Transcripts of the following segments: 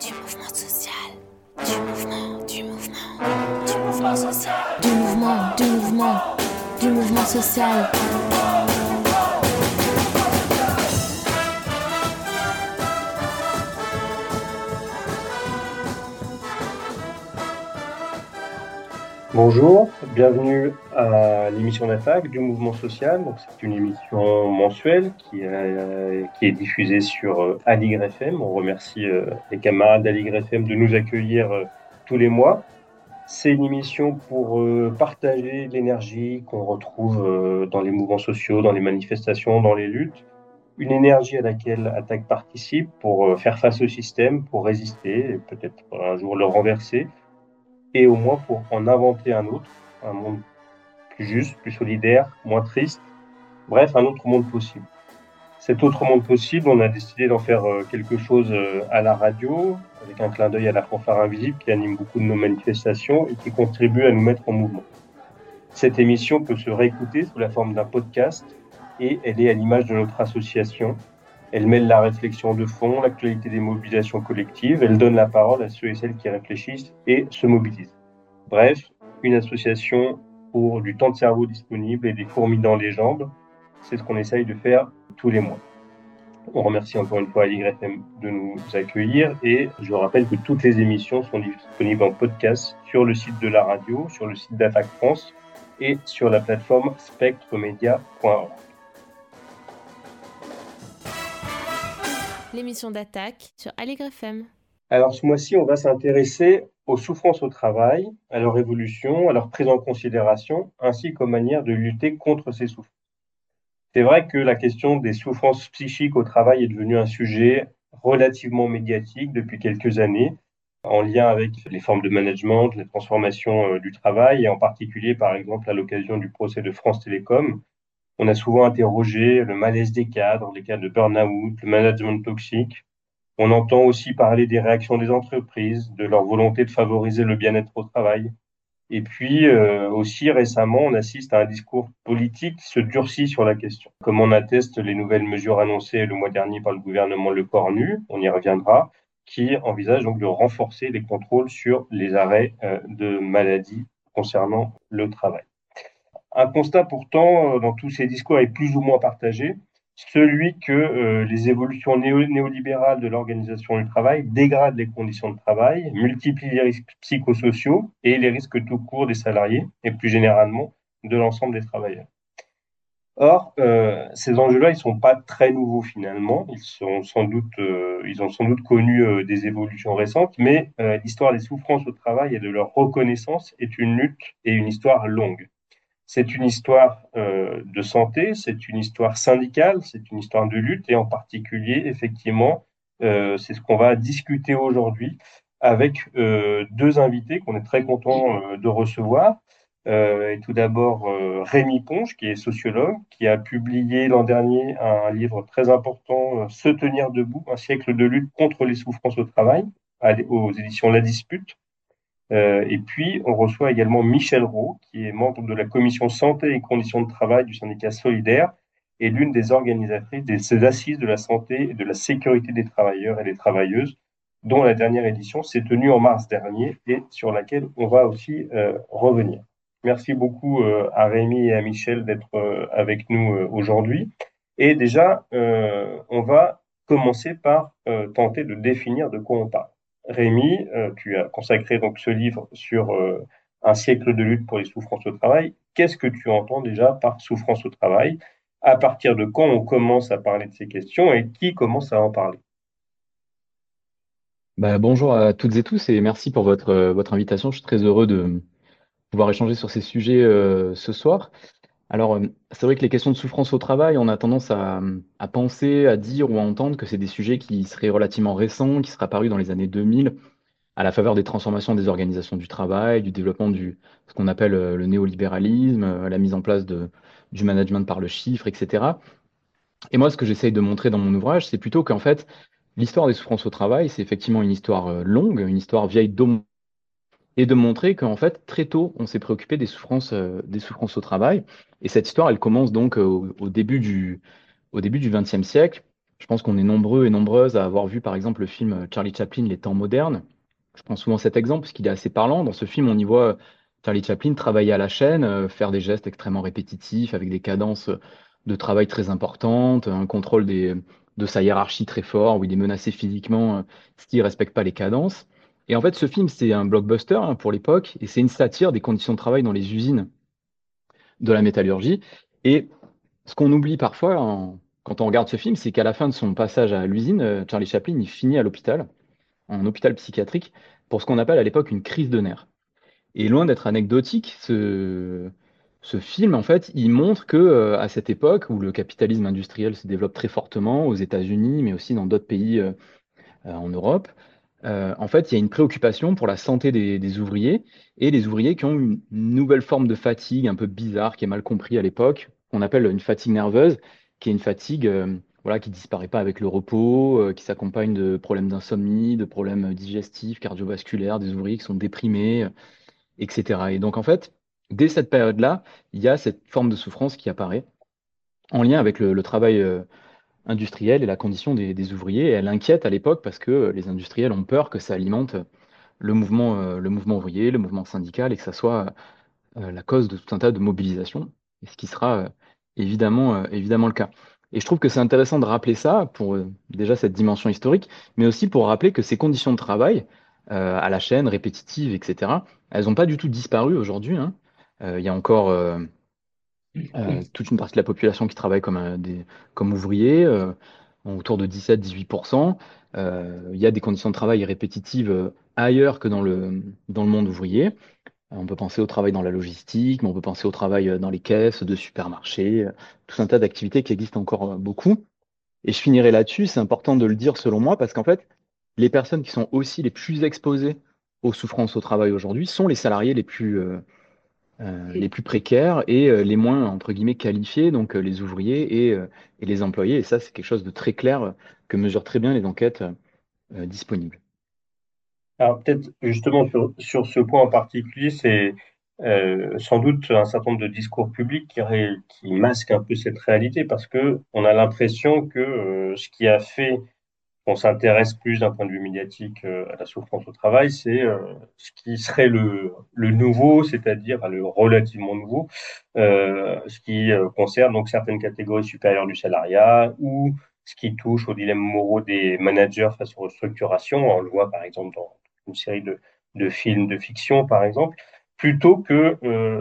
Du mouvement social, du mouvement social, du mouvement social. Bonjour, bienvenue à l'émission d'Attaque du Mouvement Social. Donc, c'est une émission mensuelle qui est diffusée sur Aligre FM. On remercie les camarades d'Aligre FM de nous accueillir tous les mois. C'est une émission pour partager l'énergie qu'on retrouve dans les mouvements sociaux, dans les manifestations, dans les luttes. Une énergie à laquelle Attaque participe pour faire face au système, pour résister et peut-être un jour le renverser, et au moins pour en inventer un autre, un monde plus juste, plus solidaire, moins triste, bref, un autre monde possible. Cet autre monde possible, on a décidé d'en faire quelque chose à la radio, avec un clin d'œil à la fanfare invisible qui anime beaucoup de nos manifestations et qui contribue à nous mettre en mouvement. Cette émission peut se réécouter sous la forme d'un podcast et elle est à l'image de notre association. Elle mêle la réflexion de fond, l'actualité des mobilisations collectives, elle donne la parole à ceux et celles qui réfléchissent et se mobilisent. Bref, une association pour du temps de cerveau disponible et des fourmis dans les jambes, c'est ce qu'on essaye de faire tous les mois. On remercie encore une fois Aligre FM de nous accueillir et je rappelle que toutes les émissions sont disponibles en podcast sur le site de la radio, sur le site d'Attaque France et sur la plateforme spectremedia.org. L'émission d'Attaque sur Aligre FM. Alors ce mois-ci, on va s'intéresser aux souffrances au travail, à leur évolution, à leur prise en considération, ainsi qu'aux manières de lutter contre ces souffrances. C'est vrai que la question des souffrances psychiques au travail est devenue un sujet relativement médiatique depuis quelques années, en lien avec les formes de management, les transformations du travail, et en particulier, par exemple, à l'occasion du procès de France Télécom. On a souvent interrogé le malaise des cadres, les cas de burn-out, le management toxique. On entend aussi parler des réactions des entreprises, de leur volonté de favoriser le bien-être au travail. Et puis aussi récemment, on assiste à un discours politique qui se durcit sur la question. Comme en attestent les nouvelles mesures annoncées le mois dernier par le gouvernement Le Cornu, on y reviendra, qui envisage donc de renforcer les contrôles sur les arrêts de maladie concernant le travail. Un constat pourtant dans tous ces discours est plus ou moins partagé, celui que les évolutions néolibérales de l'organisation du travail dégradent les conditions de travail, multiplient les risques psychosociaux et les risques tout court des salariés et plus généralement de l'ensemble des travailleurs. Or, ces enjeux-là, ils sont pas très nouveaux finalement. Ils ont sans doute connu des évolutions récentes, mais l'histoire des souffrances au travail et de leur reconnaissance est une lutte et une histoire longue. C'est une histoire de santé, c'est une histoire syndicale, c'est une histoire de lutte et en particulier, effectivement, c'est ce qu'on va discuter aujourd'hui avec deux invités qu'on est très content de recevoir. Et tout d'abord, Rémi Ponge, qui est sociologue, qui a publié l'an dernier un livre très important, Se tenir debout, un siècle de lutte contre les souffrances au travail, aux éditions La Dispute. Et puis, on reçoit également Michel Rault, qui est membre de la commission santé et conditions de travail du syndicat Solidaire et l'une des organisatrices des assises de la santé et de la sécurité des travailleurs et des travailleuses, dont la dernière édition s'est tenue en mars dernier et sur laquelle on va aussi revenir. Merci beaucoup à Rémi et à Michel d'être avec nous aujourd'hui. Et déjà, on va commencer par tenter de définir de quoi on parle. Rémi, tu as consacré donc ce livre sur un siècle de lutte pour les souffrances au travail. Qu'est-ce que tu entends déjà par souffrance au travail? À partir de quand on commence à parler de ces questions et qui commence à en parler? Bonjour à toutes et tous et merci pour votre invitation. Je suis très heureux de pouvoir échanger sur ces sujets ce soir. Alors, c'est vrai que les questions de souffrance au travail, on a tendance à penser, à dire ou à entendre que c'est des sujets qui seraient relativement récents, qui seraient apparus dans les années 2000, à la faveur des transformations des organisations du travail, du développement ce qu'on appelle le néolibéralisme, la mise en place du management par le chiffre, etc. Et moi, ce que j'essaye de montrer dans mon ouvrage, c'est plutôt qu'en fait, l'histoire des souffrances au travail, c'est effectivement une histoire longue, une histoire vieille d'au et de montrer qu'en fait, très tôt, on s'est préoccupé des souffrances au travail. Et cette histoire, elle commence donc au début du XXe siècle, Je pense qu'on est nombreux et nombreuses à avoir vu par exemple le film Charlie Chaplin, Les temps modernes. Je prends souvent cet exemple parce qu'il est assez parlant. Dans ce film, on y voit Charlie Chaplin travailler à la chaîne, faire des gestes extrêmement répétitifs avec des cadences de travail très importantes, un contrôle de sa hiérarchie très fort, où il est menacé physiquement s'il ne respecte pas les cadences. Et en fait, ce film, c'est un blockbuster hein, pour l'époque, et c'est une satire des conditions de travail dans les usines de la métallurgie. Et ce qu'on oublie parfois quand on regarde ce film, c'est qu'à la fin de son passage à l'usine, Charlie Chaplin, il finit à l'hôpital, en hôpital psychiatrique, pour ce qu'on appelle à l'époque une crise de nerfs. Et loin d'être anecdotique, ce film, en fait, il montre que à cette époque où le capitalisme industriel se développe très fortement aux États-Unis, mais aussi dans d'autres pays en Europe, en fait, il y a une préoccupation pour la santé des ouvriers et les ouvriers qui ont une nouvelle forme de fatigue un peu bizarre, qui est mal compris à l'époque, qu'on appelle une fatigue nerveuse, qui est une fatigue voilà, qui disparaît pas avec le repos, qui s'accompagne de problèmes d'insomnie, de problèmes digestifs, cardiovasculaires, des ouvriers qui sont déprimés, etc. Et donc, en fait, dès cette période-là, il y a cette forme de souffrance qui apparaît en lien avec le travail industriel et la condition des ouvriers. Et elle inquiète à l'époque parce que les industriels ont peur que ça alimente le mouvement ouvrier, le mouvement syndical, et que ça soit la cause de tout un tas de mobilisations, et ce qui sera évidemment le cas. Et je trouve que c'est intéressant de rappeler ça pour déjà cette dimension historique, mais aussi pour rappeler que ces conditions de travail à la chaîne, répétitives, etc., elles n'ont pas du tout disparu aujourd'hui, hein. Il y a encore toute une partie de la population qui travaille comme ouvriers, autour de 17-18%. Il y a des conditions de travail répétitives ailleurs que dans le monde ouvrier. On peut penser au travail dans la logistique, mais on peut penser au travail dans les caisses de supermarchés, tout un tas d'activités qui existent encore beaucoup. Et je finirai là-dessus, c'est important de le dire selon moi, parce qu'en fait, les personnes qui sont aussi les plus exposées aux souffrances au travail aujourd'hui sont les salariés les plus précaires et les moins, entre guillemets, qualifiés, donc les ouvriers et les employés. Et ça, c'est quelque chose de très clair que mesurent très bien les enquêtes disponibles. Alors peut-être justement sur ce point en particulier, c'est sans doute un certain nombre de discours publics qui masquent un peu cette réalité parce que on a l'impression que ce qui a fait qu'on s'intéresse plus d'un point de vue médiatique à la souffrance au travail, c'est ce qui serait le nouveau, c'est-à-dire le relativement nouveau, ce qui concerne donc certaines catégories supérieures du salariat ou ce qui touche aux dilemmes moraux des managers face aux restructurations. On le voit par exemple dans une série de films de fiction, par exemple, plutôt que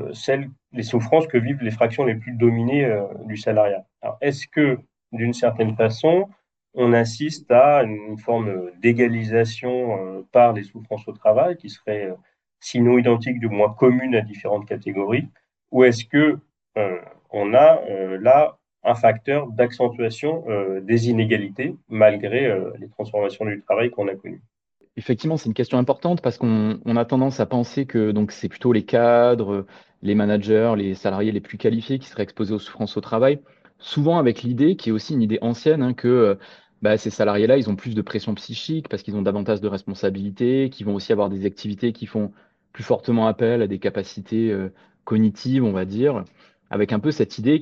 les souffrances que vivent les fractions les plus dominées du salariat. Alors, est-ce que, d'une certaine façon, on assiste à une forme d'égalisation par les souffrances au travail qui serait, sinon identique, du moins commune à différentes catégories, ou est-ce que on a là un facteur d'accentuation des inégalités malgré les transformations du travail qu'on a connues? Effectivement, c'est une question importante parce qu'on a tendance à penser que donc c'est plutôt les cadres, les managers, les salariés les plus qualifiés qui seraient exposés aux souffrances au travail, souvent avec l'idée, qui est aussi une idée ancienne, hein, que bah, ces salariés-là, ils ont plus de pression psychique parce qu'ils ont davantage de responsabilités, qu'ils vont aussi avoir des activités qui font plus fortement appel à des capacités cognitives, on va dire, avec un peu cette idée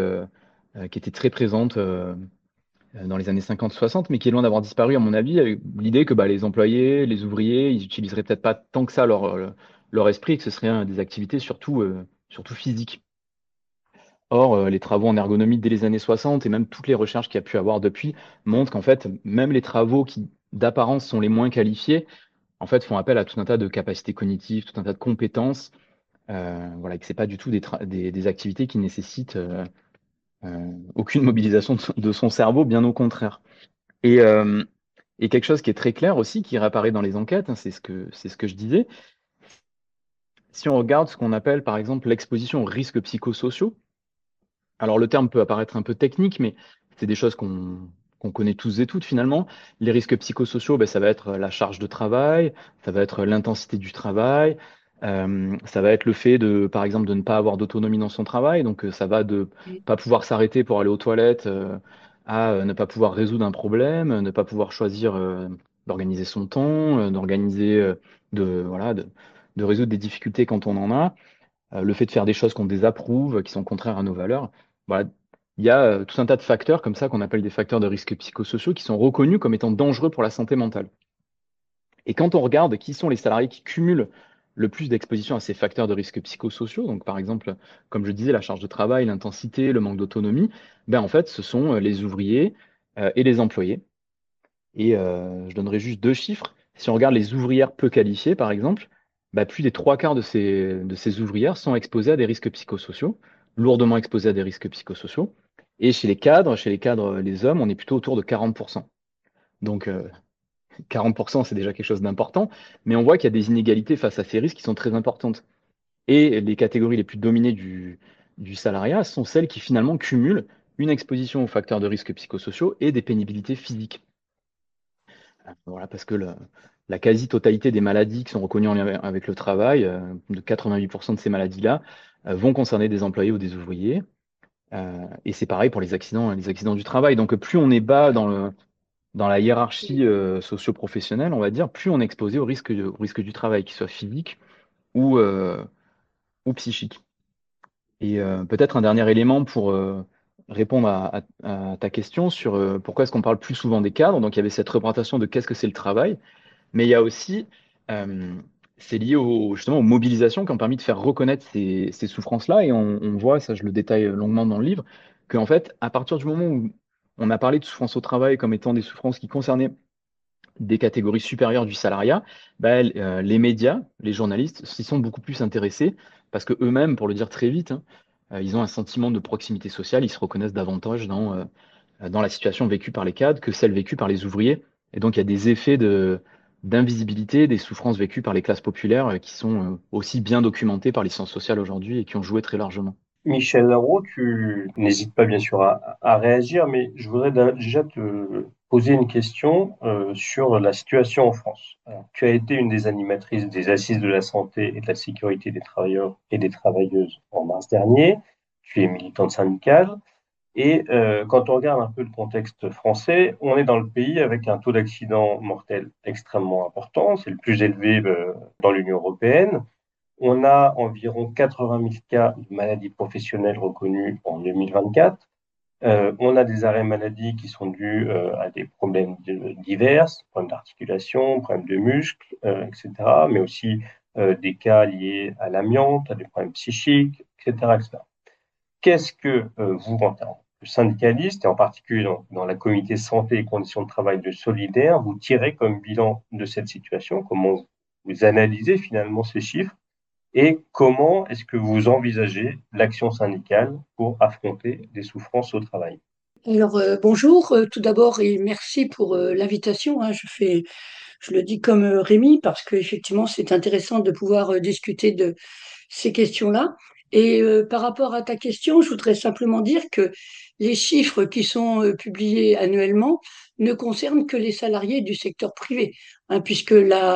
qui était très présente. Dans les années 50-60, mais qui est loin d'avoir disparu, à mon avis, avec l'idée que bah, les employés, les ouvriers, ils utiliseraient peut-être pas tant que ça leur esprit, et que ce serait des activités surtout physiques. Or, les travaux en ergonomie dès les années 60 et même toutes les recherches qu'il y a pu avoir depuis montrent qu'en fait, même les travaux qui d'apparence sont les moins qualifiés, en fait, font appel à tout un tas de capacités cognitives, tout un tas de compétences, voilà, et que c'est pas du tout des activités qui nécessitent aucune mobilisation de son cerveau, bien au contraire. Et, euh, et quelque chose qui est très clair aussi, qui réapparaît dans les enquêtes, hein, c'est ce que je disais. Si on regarde ce qu'on appelle par exemple l'exposition aux risques psychosociaux, alors le terme peut apparaître un peu technique, mais c'est des choses qu'on connaît tous et toutes finalement. Les risques psychosociaux, ben, ça va être la charge de travail, ça va être l'intensité du travail, ça va être le fait de, par exemple, de ne pas avoir d'autonomie dans son travail. Donc ça va de pas pouvoir s'arrêter pour aller aux toilettes, à ne pas pouvoir résoudre un problème, ne pas pouvoir choisir d'organiser son temps, d'organiser, voilà, de résoudre des difficultés quand on en a, le fait de faire des choses qu'on désapprouve, qui sont contraires à nos valeurs. Voilà, il y a tout un tas de facteurs comme ça qu'on appelle des facteurs de risque psychosociaux qui sont reconnus comme étant dangereux pour la santé mentale. Et quand on regarde qui sont les salariés qui cumulent le plus d'exposition à ces facteurs de risque psychosociaux, donc par exemple, comme je disais, la charge de travail, l'intensité, le manque d'autonomie, ben en fait, ce sont les ouvriers et les employés. Et je donnerai juste deux chiffres. Si on regarde les ouvrières peu qualifiées, par exemple, bah, plus des trois quarts de ces ouvrières sont exposées à des risques psychosociaux, lourdement exposées à des risques psychosociaux. Et chez les cadres, les hommes, on est plutôt autour de 40%. Donc 40%, c'est déjà quelque chose d'important, mais on voit qu'il y a des inégalités face à ces risques qui sont très importantes. Et les catégories les plus dominées du salariat sont celles qui finalement cumulent une exposition aux facteurs de risque psychosociaux et des pénibilités physiques. Voilà, parce que la quasi-totalité des maladies qui sont reconnues en lien avec le travail, de 88% de ces maladies-là, vont concerner des employés ou des ouvriers. Et c'est pareil pour les accidents du travail. Donc plus on est bas dans la hiérarchie socio-professionnelle, on va dire, plus on est exposé au risque du travail, qu'il soit physique ou, euh, ou psychique. Et peut-être un dernier élément pour répondre à ta question sur pourquoi est-ce qu'on parle plus souvent des cadres. Donc il y avait cette représentation de qu'est-ce que c'est le travail. Mais il y a aussi, euh, c'est lié justement aux mobilisations qui ont permis de faire reconnaître ces souffrances-là. Et on voit, ça je le détaille longuement dans le livre, qu'en fait, à partir du moment où on a parlé de souffrance au travail comme étant des souffrances qui concernaient des catégories supérieures du salariat, bah, les médias, les journalistes s'y sont beaucoup plus intéressés parce que eux-mêmes, pour le dire très vite, hein, ils ont un sentiment de proximité sociale, ils se reconnaissent davantage dans la situation vécue par les cadres que celle vécue par les ouvriers. Et donc, il y a des effets d'invisibilité, des souffrances vécues par les classes populaires qui sont aussi bien documentées par les sciences sociales aujourd'hui et qui ont joué très largement. Michel Larraud, tu n'hésites pas bien sûr à réagir, mais je voudrais déjà te poser une question sur la situation en France. Alors, tu as été une des animatrices des Assises de la santé et de la sécurité des travailleurs et des travailleuses en mars dernier. Tu es militante syndicale. Et quand on regarde un peu le contexte français, on est dans le pays avec un taux d'accident mortel extrêmement important. C'est le plus élevé dans l'Union européenne. On a environ 80 000 cas de maladies professionnelles reconnus en 2024. On a des arrêts maladie qui sont dus à des problèmes divers, problèmes d'articulation, problèmes de muscles, etc., mais aussi des cas liés à l'amiante, à des problèmes psychiques, etc., etc. Qu'est-ce que vous, en tant que syndicaliste, et en particulier dans la comité santé et conditions de travail de Solidaire, vous tirez comme bilan de cette situation? Comment vous analysez finalement ces chiffres? Et comment est-ce que vous envisagez l'action syndicale pour affronter des souffrances au travail? Alors, bonjour, tout d'abord et merci pour l'invitation, hein. Je le dis comme Rémi parce qu'effectivement, c'est intéressant de pouvoir discuter de ces questions-là. Et par rapport à ta question, je voudrais simplement dire que les chiffres qui sont publiés annuellement ne concernent que les salariés du secteur privé, hein, puisque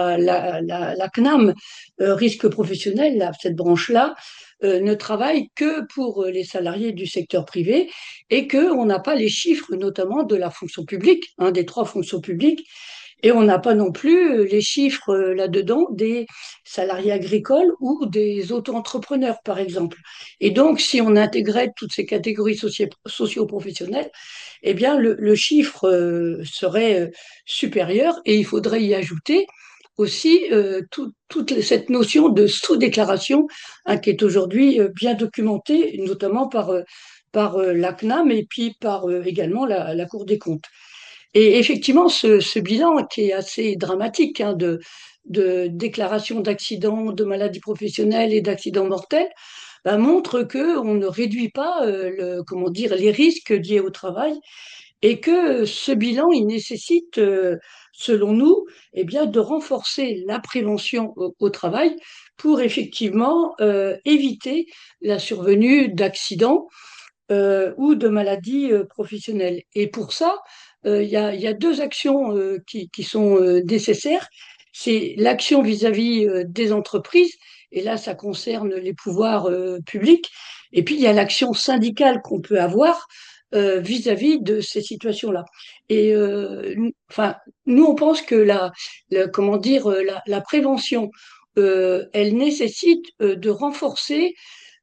la CNAM, risque professionnel, cette branche-là, ne travaille que pour les salariés du secteur privé et qu'on n'a pas les chiffres notamment de la fonction publique, hein, des trois fonctions publiques, et on n'a pas non plus les chiffres là-dedans des salariés agricoles ou des auto-entrepreneurs, par exemple. Et donc, si on intégrait toutes ces catégories socio-professionnelles, eh bien, le chiffre serait supérieur et il faudrait y ajouter aussi toute cette notion de sous-déclaration, hein, qui est aujourd'hui bien documentée, notamment par la CNAM et puis par également la Cour des comptes. Et effectivement, ce bilan qui est assez dramatique, hein, de déclaration d'accidents, de maladies professionnelles et d'accidents mortels, bah, montre que on ne réduit pas comment dire, les risques liés au travail et que ce bilan, il nécessite, selon nous, eh bien, de renforcer la prévention au travail pour effectivement éviter la survenue d'accidents ou de maladies professionnelles. Et pour ça, il y a deux actions qui sont nécessaires. C'est l'action vis-à-vis des entreprises, et là, ça concerne les pouvoirs publics. Et puis, il y a l'action syndicale qu'on peut avoir vis-à-vis de ces situations-là. Et enfin, nous, on pense que comment dire, la prévention, elle nécessite de renforcer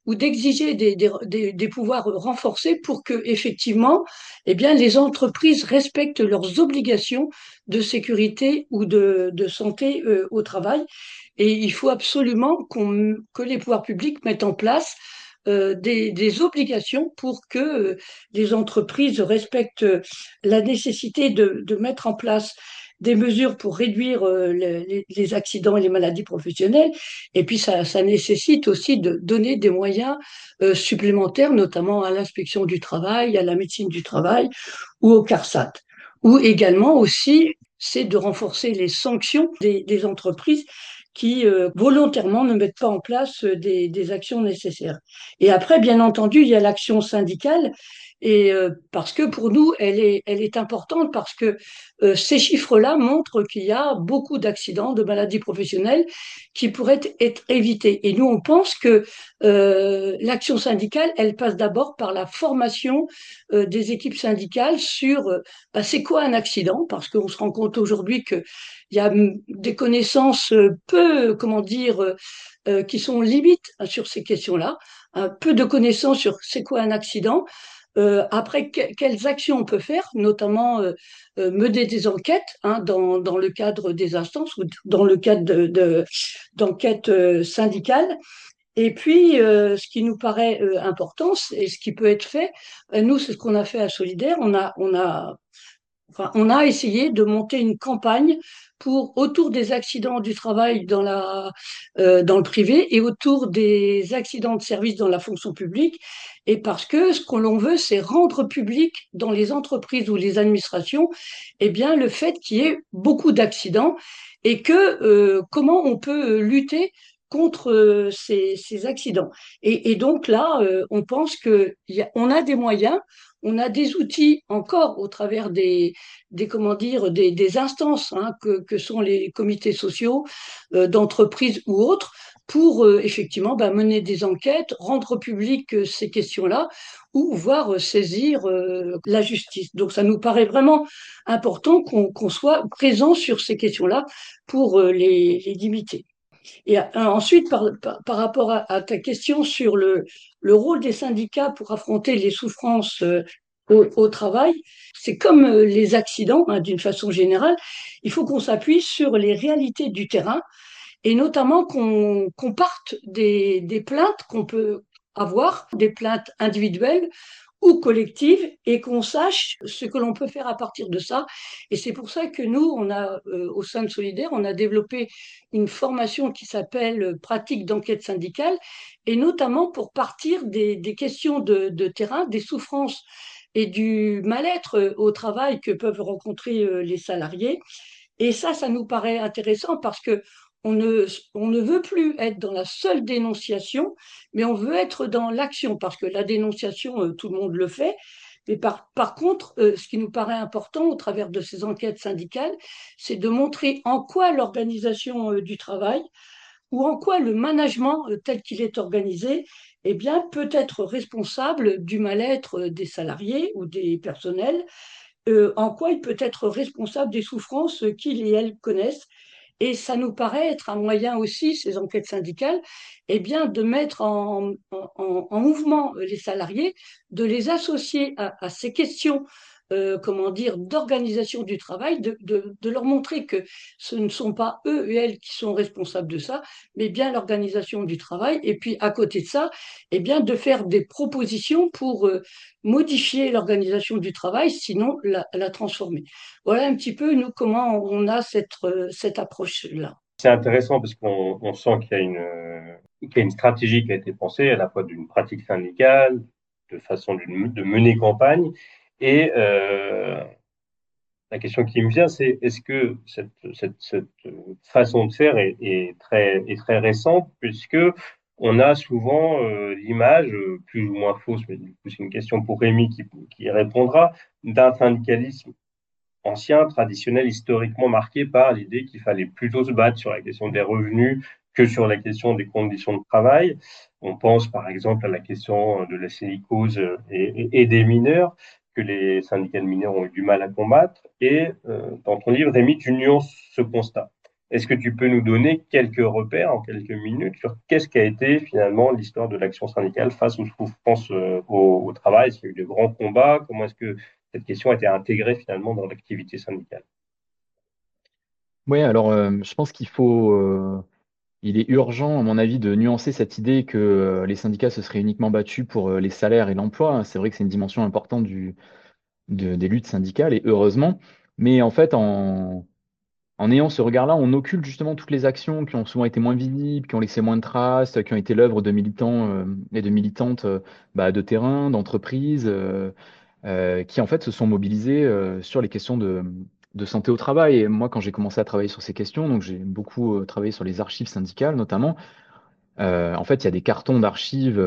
ou d'exiger des pouvoirs renforcés pour que, effectivement, eh bien, les entreprises respectent leurs obligations de sécurité ou de santé au travail. Et il faut absolument que les pouvoirs publics mettent en place des obligations pour que les entreprises respectent la nécessité de mettre en place des mesures pour réduire les accidents et les maladies professionnelles. Et puis, ça nécessite aussi de donner des moyens supplémentaires, notamment à l'inspection du travail, à la médecine du travail ou au CARSAT. Ou également aussi, c'est de renforcer les sanctions des entreprises qui volontairement ne mettent pas en place des actions nécessaires. Et après, bien entendu, il y a l'action syndicale. Et parce que pour nous, elle est importante parce que ces chiffres-là montrent qu'il y a beaucoup d'accidents, de maladies professionnelles qui pourraient être évités. Et nous, on pense que l'action syndicale, elle passe d'abord par la formation des équipes syndicales sur c'est quoi un accident, parce qu'on se rend compte aujourd'hui qu'il y a des connaissances peu, comment dire, qui sont limites sur ces questions-là, un peu de connaissances sur c'est quoi un accident. Après, quelles actions on peut faire, notamment mener des enquêtes dans le cadre des instances ou dans le cadre d'enquêtes syndicales. Et puis, ce qui nous paraît important et ce qui peut être fait, nous, c'est ce qu'on a fait à Solidaire. On a essayé de monter une campagne autour des accidents du travail dans le privé et autour des accidents de service dans la fonction publique. Et parce que ce que l'on veut, c'est rendre public dans les entreprises ou les administrations, eh bien, le fait qu'il y ait beaucoup d'accidents et que comment on peut lutter contre ces accidents. Et donc là, on pense qu'on a des moyens, on a des outils encore au travers comment dire, des instances que sont les comités sociaux d'entreprises ou autres pour effectivement mener des enquêtes, rendre public ces questions-là ou voire saisir la justice. Donc ça nous paraît vraiment important qu'on soit présent sur ces questions-là pour les limiter. Et ensuite, par rapport à ta question sur le rôle des syndicats pour affronter les souffrances au travail, c'est comme les accidents, d'une façon générale, il faut qu'on s'appuie sur les réalités du terrain et notamment qu'on parte des plaintes qu'on peut avoir, des plaintes individuelles ou collectives, et qu'on sache ce que l'on peut faire à partir de ça. Et c'est pour ça que nous, au sein de Solidaire, on a développé une formation qui s'appelle Pratique d'enquête syndicale, et notamment pour partir des questions de terrain, des souffrances et du mal-être au travail que peuvent rencontrer les salariés. Et ça nous paraît intéressant parce que on ne veut plus être dans la seule dénonciation, mais on veut être dans l'action, parce que la dénonciation, tout le monde le fait. Mais par contre, ce qui nous paraît important au travers de ces enquêtes syndicales, c'est de montrer en quoi l'organisation du travail ou en quoi le management tel qu'il est organisé, eh bien, peut être responsable du mal-être des salariés ou des personnels, en quoi il peut être responsable des souffrances qu'ils et elles connaissent. Et ça nous paraît être un moyen aussi, ces enquêtes syndicales, eh bien, de mettre en mouvement les salariés, de les associer à ces questions, comment dire, d'organisation du travail, de leur montrer que ce ne sont pas eux et elles qui sont responsables de ça, mais bien l'organisation du travail. Et puis, à côté de ça, eh bien, de faire des propositions pour modifier l'organisation du travail, sinon la transformer. Voilà un petit peu, nous, comment on a cette approche-là. C'est intéressant parce qu'on sent qu'il y a une stratégie qui a été pensée à la fois d'une pratique syndicale, de façon de mener campagne. Et la question qui me vient, c'est est-ce que cette façon de faire est très récente, puisque on a souvent l'image, plus ou moins fausse, mais du coup c'est une question pour Rémi qui y répondra, d'un syndicalisme ancien, traditionnel, historiquement marqué par l'idée qu'il fallait plutôt se battre sur la question des revenus que sur la question des conditions de travail. On pense par exemple à la question de la silicose et des mineurs, que les syndicats de mineurs ont eu du mal à combattre. Et dans ton livre, Rémi, tu nuances ce constat. Est-ce que tu peux nous donner quelques repères en quelques minutes sur qu'est-ce qu'a été finalement l'histoire de l'action syndicale face aux souffrances au travail? Est-ce qu'il y a eu de grands combats? Comment est-ce que cette question a été intégrée finalement dans l'activité syndicale? Oui, alors je pense il est urgent, à mon avis, de nuancer cette idée que les syndicats se seraient uniquement battus pour les salaires et l'emploi, hein. C'est vrai que c'est une dimension importante des luttes syndicales, et heureusement. Mais en fait, en ayant ce regard-là, on occulte justement toutes les actions qui ont souvent été moins visibles, qui ont laissé moins de traces, qui ont été l'œuvre de militants et de militantes de terrain, d'entreprises, qui en fait se sont mobilisés sur les questions de santé au travail. Et moi, quand j'ai commencé à travailler sur ces questions, donc j'ai beaucoup travaillé sur les archives syndicales notamment. En fait, il y a des cartons d'archives,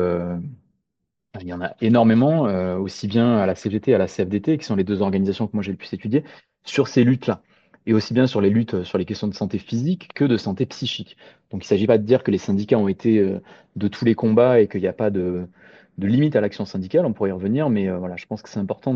il y en a énormément, aussi bien à la CGT, à la CFDT, qui sont les deux organisations que moi j'ai le plus étudiées, sur ces luttes-là. Et aussi bien sur les luttes sur les questions de santé physique que de santé psychique. Donc il ne s'agit pas de dire que les syndicats ont été de tous les combats et qu'il n'y a pas de limite à l'action syndicale, on pourrait y revenir, mais voilà, je pense que c'est important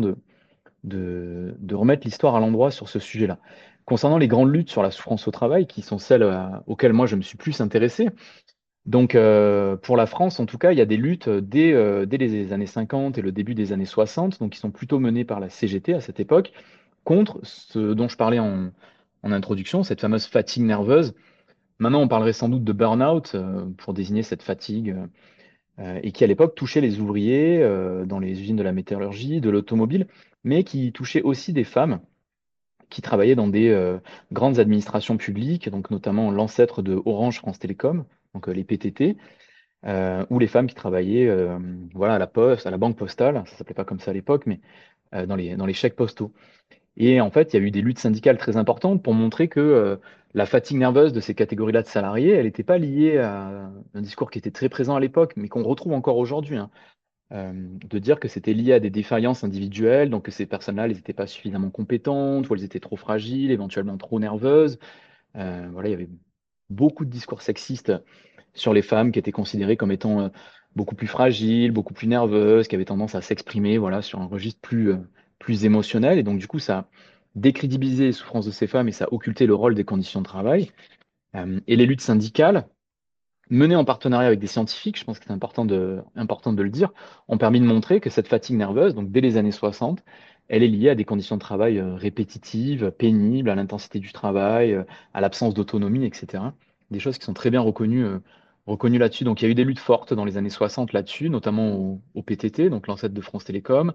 de remettre l'histoire à l'endroit sur ce sujet-là. Concernant les grandes luttes sur la souffrance au travail, qui sont celles auxquelles moi je me suis plus intéressé, donc pour la France en tout cas, il y a des luttes dès les années 50 et le début des années 60, donc qui sont plutôt menées par la CGT à cette époque, contre ce dont je parlais en introduction, cette fameuse fatigue nerveuse. Maintenant, on parlerait sans doute de burn-out pour désigner cette fatigue, et qui à l'époque touchait les ouvriers dans les usines de la métallurgie, de l'automobile, mais qui touchait aussi des femmes qui travaillaient dans des grandes administrations publiques, donc notamment l'ancêtre de Orange France Télécom, donc les PTT, ou les femmes qui travaillaient voilà, à la poste, à la banque postale, ça s'appelait pas comme ça à l'époque, mais dans les chèques postaux. Et en fait, il y a eu des luttes syndicales très importantes pour montrer que la fatigue nerveuse de ces catégories-là de salariés, elle n'était pas liée à un discours qui était très présent à l'époque, mais qu'on retrouve encore aujourd'hui, hein. De dire que c'était lié à des défaillances individuelles, donc que ces personnes-là, elles n'étaient pas suffisamment compétentes, ou elles étaient trop fragiles, éventuellement trop nerveuses. Voilà, il y avait beaucoup de discours sexistes sur les femmes qui étaient considérées comme étant beaucoup plus fragiles, beaucoup plus nerveuses, qui avaient tendance à s'exprimer voilà, sur un registre plus émotionnel. Et donc, du coup, ça a décrédibilisé les souffrances de ces femmes et ça a occulté le rôle des conditions de travail. Et les luttes syndicales, menées en partenariat avec des scientifiques, je pense que c'est important de le dire, ont permis de montrer que cette fatigue nerveuse, donc dès les années 60, elle est liée à des conditions de travail répétitives, pénibles, à l'intensité du travail, à l'absence d'autonomie, etc. Des choses qui sont très bien reconnues là-dessus. Donc il y a eu des luttes fortes dans les années 60 là-dessus, notamment au PTT, donc l'ancêtre de France Télécom,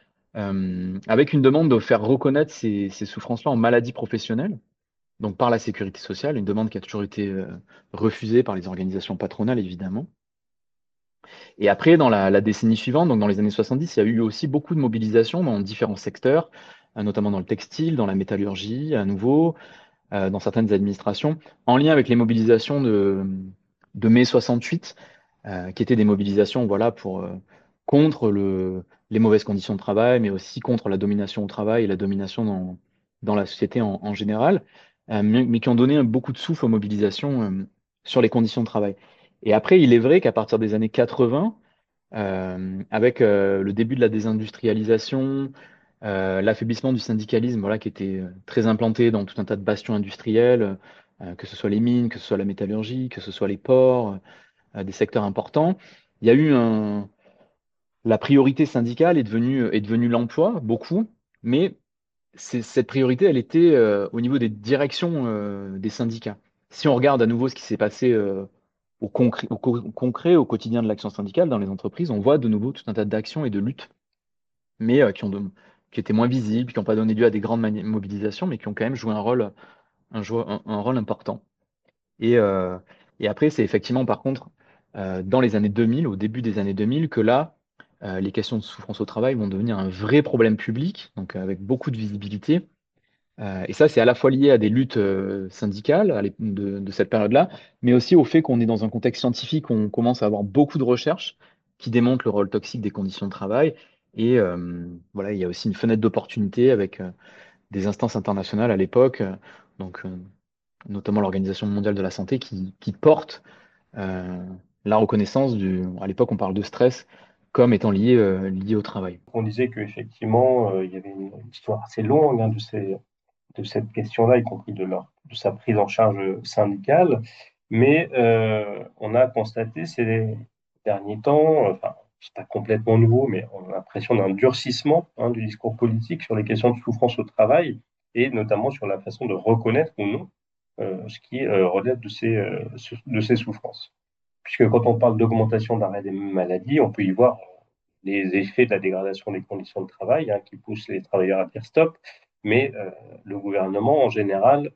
avec une demande de faire reconnaître ces souffrances-là en maladies professionnelles, donc par la sécurité sociale, une demande qui a toujours été refusée par les organisations patronales, évidemment. Et après, dans la décennie suivante, donc dans les années 70, il y a eu aussi beaucoup de mobilisations dans différents secteurs, notamment dans le textile, dans la métallurgie, à nouveau, dans certaines administrations, en lien avec les mobilisations de mai 68, qui étaient des mobilisations voilà, contre les mauvaises conditions de travail, mais aussi contre la domination au travail et la domination dans la société en général, mais qui ont donné beaucoup de souffle aux mobilisations sur les conditions de travail. Et après, il est vrai qu'à partir des années 80, avec le début de la désindustrialisation, l'affaiblissement du syndicalisme, voilà, qui était très implanté dans tout un tas de bastions industriels, que ce soit les mines, que ce soit la métallurgie, que ce soit les ports, des secteurs importants. Il y a eu la priorité syndicale est devenue l'emploi, beaucoup, mais cette priorité, elle était au niveau des directions des syndicats. Si on regarde à nouveau ce qui s'est passé au concret, au quotidien de l'action syndicale dans les entreprises, on voit de nouveau tout un tas d'actions et de luttes, mais qui étaient moins visibles, qui n'ont pas donné lieu à des grandes mobilisations, mais qui ont quand même joué un rôle important. Et, euh, et après, c'est effectivement, par contre, dans les années 2000, au début des années 2000, que là, les questions de souffrance au travail vont devenir un vrai problème public, donc avec beaucoup de visibilité. Et ça, c'est à la fois lié à des luttes syndicales de cette période-là, mais aussi au fait qu'on est dans un contexte scientifique où on commence à avoir beaucoup de recherches qui démontrent le rôle toxique des conditions de travail. Et voilà, il y a aussi une fenêtre d'opportunité avec des instances internationales à l'époque, donc notamment l'Organisation mondiale de la santé, qui porte euh, la reconnaissance à l'époque, on parle de stress comme étant lié au travail. On disait qu'effectivement, il y avait une histoire assez longue hein, de cette question-là, y compris de leur de sa prise en charge syndicale. Mais on a constaté ces derniers temps, enfin, c'est pas complètement nouveau, mais on a l'impression d'un durcissement du discours politique sur les questions de souffrance au travail et notamment sur la façon de reconnaître ou non ce qui relève de ces souffrances. Puisque quand on parle d'augmentation d'arrêt des maladies, on peut y voir les effets de la dégradation des conditions de travail qui poussent les travailleurs à dire stop, mais le gouvernement en général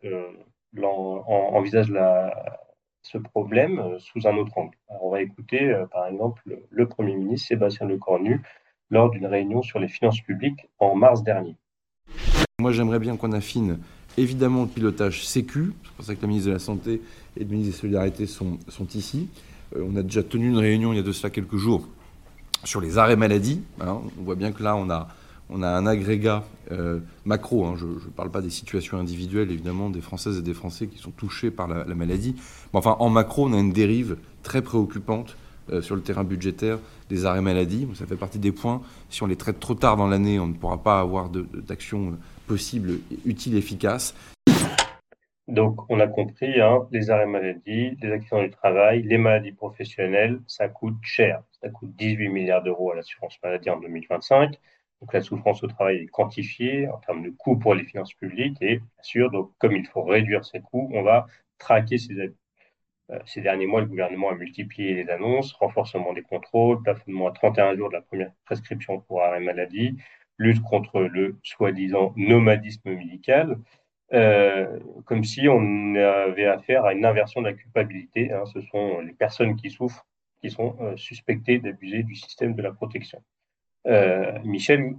envisage ce problème sous un autre angle. Alors, on va écouter par exemple le Premier ministre Sébastien Lecornu lors d'une réunion sur les finances publiques en mars dernier. Moi, j'aimerais bien qu'on affine évidemment le pilotage Sécu. C'est pour ça que la ministre de la Santé et le ministre des Solidarités sont ici. On a déjà tenu une réunion il y a de cela quelques jours sur les arrêts maladie. On voit bien que là, on a un agrégat macro. Je ne parle pas des situations individuelles, évidemment, des Françaises et des Français qui sont touchés par la maladie. Mais enfin, en macro, on a une dérive très préoccupante sur le terrain budgétaire des arrêts maladie. Ça fait partie des points. Si on les traite trop tard dans l'année, on ne pourra pas avoir d'action possible, utile, efficace. Donc, on a compris, les arrêts maladie, les accidents du travail, les maladies professionnelles, ça coûte cher. Ça coûte 18 milliards d'euros à l'assurance maladie en 2025. Donc, la souffrance au travail est quantifiée en termes de coûts pour les finances publiques. Et bien sûr, donc, comme il faut réduire ces coûts, on va traquer ces abus. Ces derniers mois, le gouvernement a multiplié les annonces, renforcement des contrôles, plafonnement à 31 jours de la première prescription pour arrêt maladie, lutte contre le soi-disant nomadisme médical. Comme si on avait affaire à une inversion de la culpabilité. Ce sont les personnes qui souffrent qui sont suspectées d'abuser du système de la protection. Michel,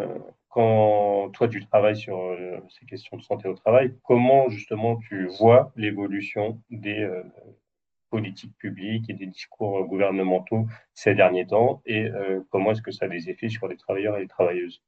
quand toi tu travailles sur ces questions de santé au travail, comment justement tu vois l'évolution des politiques publiques et des discours gouvernementaux ces derniers temps et comment est-ce que ça a des effets sur les travailleurs et les travailleuses?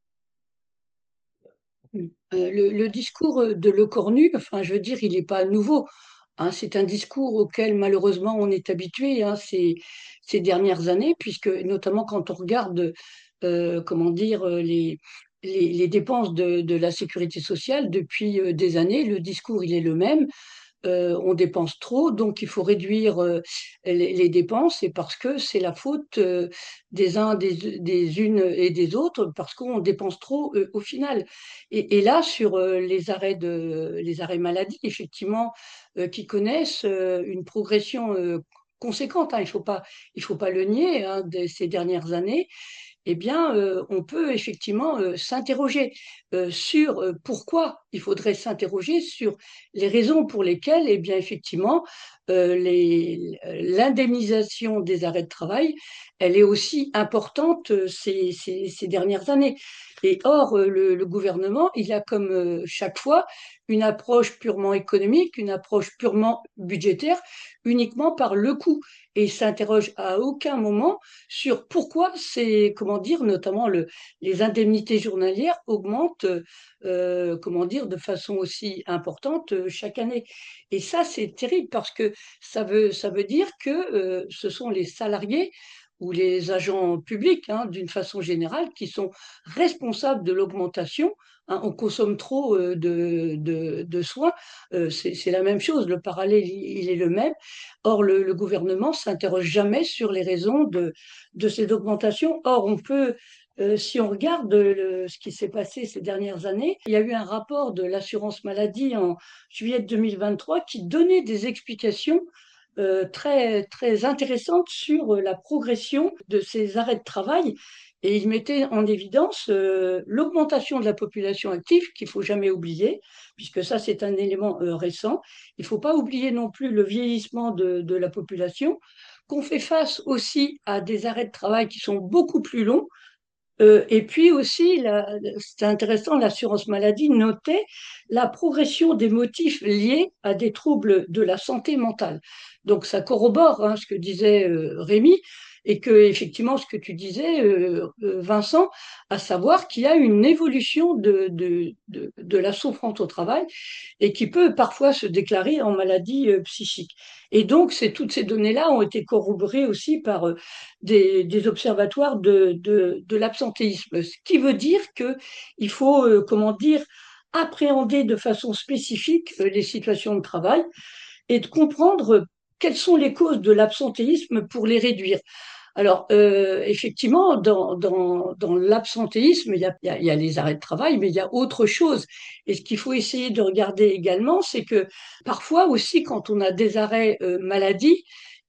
Le discours de Lecornu, enfin, je veux dire, il n'est pas nouveau. C'est un discours auquel malheureusement on est habitué ces dernières années, puisque notamment quand on regarde, comment dire, les dépenses de la sécurité sociale depuis des années, le discours il est le même. On dépense trop, donc il faut réduire les dépenses, et parce que c'est la faute des uns, des unes et des autres, parce qu'on dépense trop au final. Et là, sur les arrêts maladie, effectivement, qui connaissent une progression conséquente, il faut pas le nier, ces dernières années, eh bien, on peut effectivement s'interroger sur pourquoi il faudrait s'interroger sur les raisons pour lesquelles, eh bien, effectivement, l'indemnisation des arrêts de travail, elle est aussi importante ces dernières années. Et or, le gouvernement, il a comme chaque fois une approche purement économique, une approche purement budgétaire, uniquement par le coût, et il s'interroge à aucun moment sur pourquoi comment dire, notamment les indemnités journalières augmentent, comment dire, de façon aussi importante chaque année. Et ça, c'est terrible parce que ça veut dire que ce sont les salariés ou les agents publics, d'une façon générale, qui sont responsables de l'augmentation. On consomme trop de soins, c'est la même chose, le parallèle, il est le même. Or, le gouvernement s'interroge jamais sur les raisons de cette augmentation. Or, si on regarde ce qui s'est passé ces dernières années, il y a eu un rapport de l'assurance maladie en juillet 2023 qui donnait des explications très, très intéressantes sur la progression de ces arrêts de travail. Et il mettait en évidence l'augmentation de la population active, qu'il faut jamais oublier, puisque ça, c'est un élément récent. Il ne faut pas oublier non plus le vieillissement de la population, qu'on fait face aussi à des arrêts de travail qui sont beaucoup plus longs. Et puis aussi, c'est intéressant, l'assurance maladie notait la progression des motifs liés à des troubles de la santé mentale. Donc ça corrobore ce que disait Rémi, et que effectivement ce que tu disais, Vincent, à savoir qu'il y a une évolution de la souffrance au travail et qui peut parfois se déclarer en maladie psychique. Et donc toutes ces données-là ont été corroborées aussi par des observatoires de l'absentéisme, ce qui veut dire qu'il faut, comment dire, appréhender de façon spécifique les situations de travail et de comprendre quelles sont les causes de l'absentéisme pour les réduire. Alors, effectivement, dans l'absentéisme, il y a les arrêts de travail, mais il y a autre chose. Et ce qu'il faut essayer de regarder également, c'est que parfois aussi, quand on a des arrêts maladie,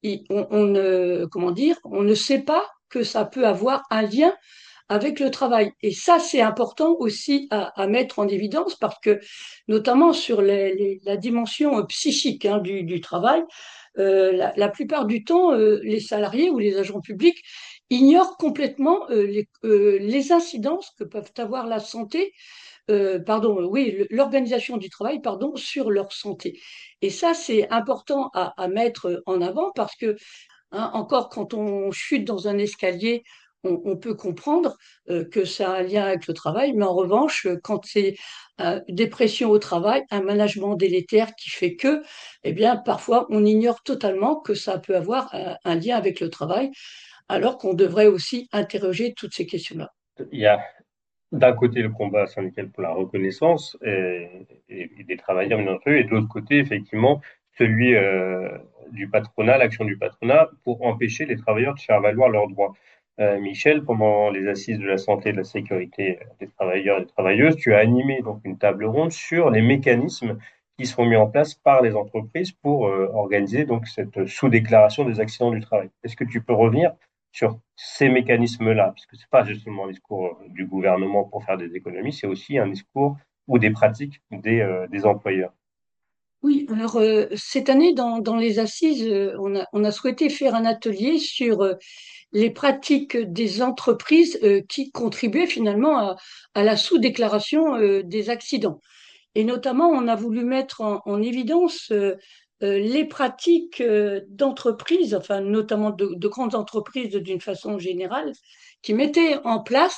comment dire, on ne sait pas que ça peut avoir un lien avec le travail. Et ça, c'est important aussi à mettre en évidence parce que, notamment sur la dimension psychique du travail, la plupart du temps, les salariés ou les agents publics ignorent complètement les incidences que peuvent avoir la santé, pardon, oui, l'organisation du travail, pardon, sur leur santé. Et ça, c'est important à mettre en avant parce que hein, encore, quand on chute dans un escalier, on peut comprendre que ça a un lien avec le travail, mais en revanche, quand c'est dépression au travail, un management délétère qui fait que, eh bien, parfois, on ignore totalement que ça peut avoir un lien avec le travail, alors qu'on devrait aussi interroger toutes ces questions-là. Il y a d'un côté le combat syndical pour la reconnaissance et des travailleurs bien entendu, et de l'autre côté, effectivement, celui du patronat, l'action du patronat pour empêcher les travailleurs de faire valoir leurs droits. Michel, pendant les assises de la santé et de la sécurité des travailleurs et des travailleuses, tu as animé donc une table ronde sur les mécanismes qui seront mis en place par les entreprises pour organiser donc cette sous-déclaration des accidents du travail. Est-ce que tu peux revenir sur ces mécanismes-là, parce que c'est pas justement un discours du gouvernement pour faire des économies, c'est aussi un discours ou des pratiques des employeurs. Oui, alors cette année, dans les assises, on a souhaité faire un atelier sur les pratiques des entreprises qui contribuaient finalement à la sous-déclaration des accidents. Et notamment, on a voulu mettre en évidence les pratiques d'entreprises, enfin notamment de grandes entreprises d'une façon générale, qui mettaient en place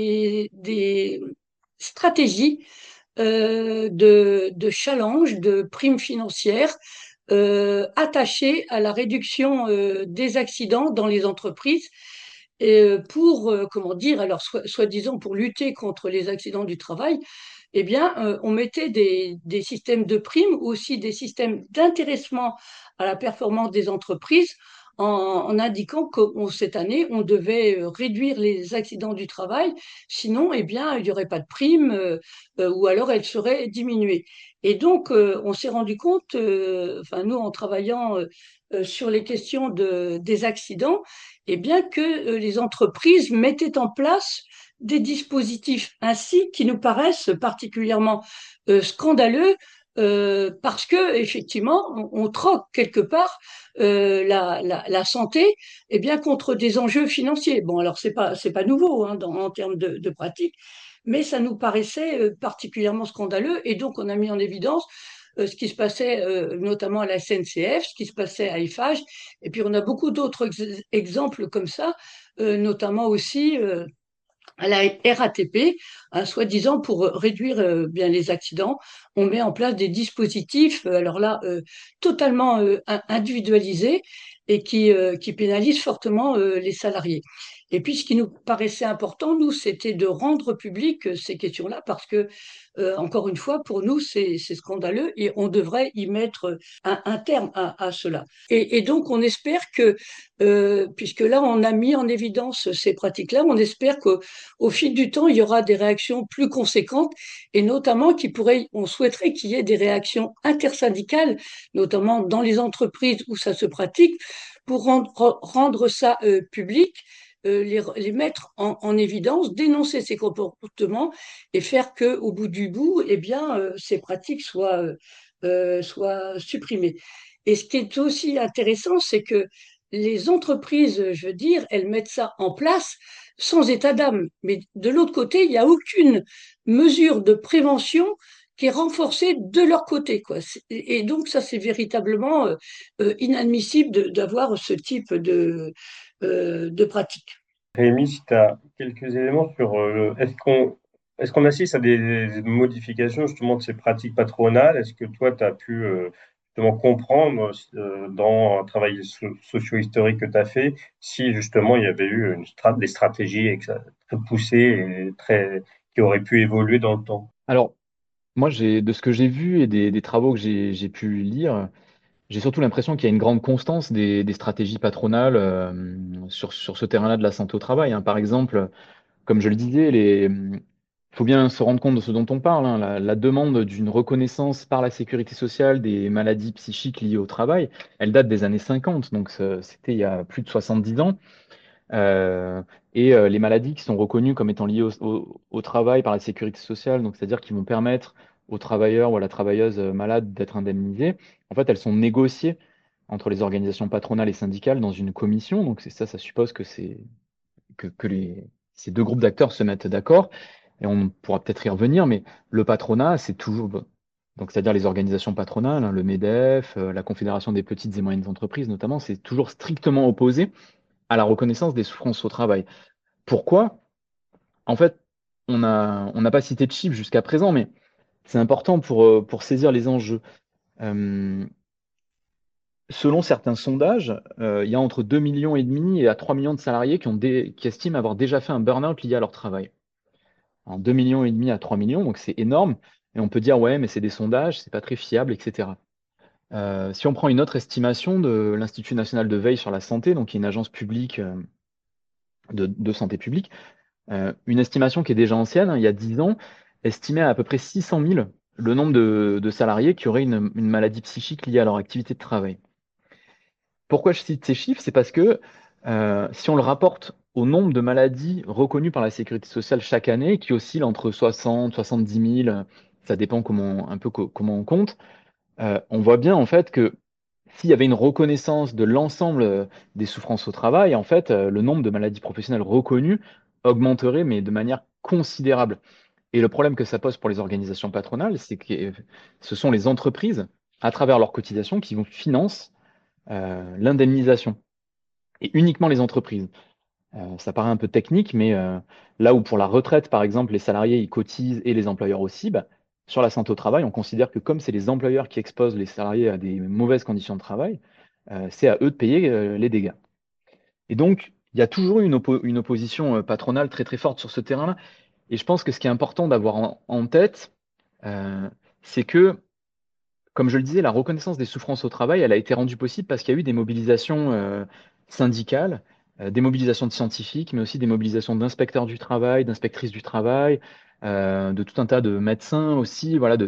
des stratégies de challenge, de primes financières attachées à la réduction des accidents dans les entreprises pour, comment dire, alors soi-disant pour lutter contre les accidents du travail, eh bien, on mettait des systèmes de primes ou aussi des systèmes d'intéressement à la performance des entreprises en indiquant que cette année, on devait réduire les accidents du travail, sinon, eh bien, il n'y aurait pas de primes ou alors elles seraient diminuées. Et donc, on s'est rendu compte, enfin, nous, en travaillant sur les questions des accidents, eh bien que les entreprises mettaient en place des dispositifs ainsi qui nous paraissent particulièrement scandaleux parce que effectivement on troque quelque part la santé eh bien contre des enjeux financiers. Bon alors c'est pas nouveau hein, en termes de pratique, mais ça nous paraissait particulièrement scandaleux et donc on a mis en évidence ce qui se passait notamment à la SNCF, ce qui se passait à Eiffage, et puis on a beaucoup d'autres exemples comme ça, notamment aussi à la RATP, hein, soi-disant pour réduire bien les accidents, on met en place des dispositifs, alors là, totalement individualisés et qui pénalisent fortement les salariés. Et puis, ce qui nous paraissait important, nous, c'était de rendre public ces questions-là parce que, encore une fois, pour nous, c'est scandaleux et on devrait y mettre un terme à cela. Et donc, on espère que, puisque là, on a mis en évidence ces pratiques-là, on espère qu'au fil du temps, il y aura des réactions plus conséquentes et notamment on souhaiterait qu'il y ait des réactions intersyndicales, notamment dans les entreprises où ça se pratique, pour rendre ça public, les mettre en évidence, dénoncer ces comportements et faire que, au bout du bout, eh bien, ces pratiques soient supprimées. Et ce qui est aussi intéressant, c'est que les entreprises, je veux dire, elles mettent ça en place sans état d'âme. Mais de l'autre côté, il n'y a aucune mesure de prévention qui est renforcée de leur côté, quoi. Et donc, ça, c'est véritablement inadmissible d'avoir ce type de pratique. Rémi, si tu as quelques éléments sur est-ce qu'on assiste à des modifications justement de ces pratiques patronales? Est-ce que toi, tu as pu justement comprendre dans un travail socio-historique que tu as fait si justement il y avait eu des stratégies très poussées et qui auraient pu évoluer dans le temps? Alors, Moi, de ce que j'ai vu et des travaux que j'ai pu lire, j'ai surtout l'impression qu'il y a une grande constance des stratégies patronales sur ce terrain-là de la santé au travail, hein. Par exemple, comme je le disais, il faut bien se rendre compte de ce dont on parle, hein. La demande d'une reconnaissance par la sécurité sociale des maladies psychiques liées au travail, elle date des années 50, donc c'était il y a plus de 70 ans. Euh, les maladies qui sont reconnues comme étant liées au travail par la sécurité sociale, donc c'est-à-dire qui vont permettre aux travailleurs ou à la travailleuse malade d'être indemnisés, en fait, elles sont négociées entre les organisations patronales et syndicales dans une commission. Donc c'est ça, ça suppose que ces deux groupes d'acteurs se mettent d'accord. Et on pourra peut-être y revenir, mais le patronat, c'est toujours, donc c'est-à-dire les organisations patronales, hein, le MEDEF, la Confédération des petites et moyennes entreprises notamment, c'est toujours strictement opposé à la reconnaissance des souffrances au travail. Pourquoi? En fait, on n'a pas cité de chiffres jusqu'à présent, mais c'est important pour saisir les enjeux. Euh, Selon certains sondages, il y a entre 2,5 millions et à 3 millions de salariés qui estiment avoir déjà fait un burn-out lié à leur travail. En 2,5 millions à 3 millions, donc c'est énorme. Et on peut dire, ouais, mais c'est des sondages, c'est pas très fiable, etc. Si on prend une autre estimation de l'Institut national de veille sur la santé, donc qui est une agence publique de santé publique, une estimation qui est déjà ancienne, hein, il y a 10 ans, estimait à peu près 600 000 le nombre de salariés qui auraient une maladie psychique liée à leur activité de travail. Pourquoi je cite ces chiffres? C'est parce que si on le rapporte au nombre de maladies reconnues par la sécurité sociale chaque année, qui oscille entre 60 70 000, ça dépend comment on compte, on voit bien en fait que s'il y avait une reconnaissance de l'ensemble des souffrances au travail, en fait, le nombre de maladies professionnelles reconnues augmenterait, mais de manière considérable. Et le problème que ça pose pour les organisations patronales, c'est que ce sont les entreprises, à travers leurs cotisations, qui vont financer l'indemnisation. Et uniquement les entreprises. Ça paraît un peu technique, mais là où pour la retraite, par exemple, les salariés ils cotisent et les employeurs aussi, bah, sur la santé au travail, on considère que comme c'est les employeurs qui exposent les salariés à des mauvaises conditions de travail, c'est à eux de payer les dégâts. Et donc, il y a toujours eu une opposition patronale très très forte sur ce terrain-là. Et je pense que ce qui est important d'avoir en tête, euh, c'est que, comme je le disais, la reconnaissance des souffrances au travail, elle a été rendue possible parce qu'il y a eu des mobilisations syndicales, des mobilisations de scientifiques, mais aussi des mobilisations d'inspecteurs du travail, d'inspectrices du travail, de tout un tas de médecins aussi, voilà, de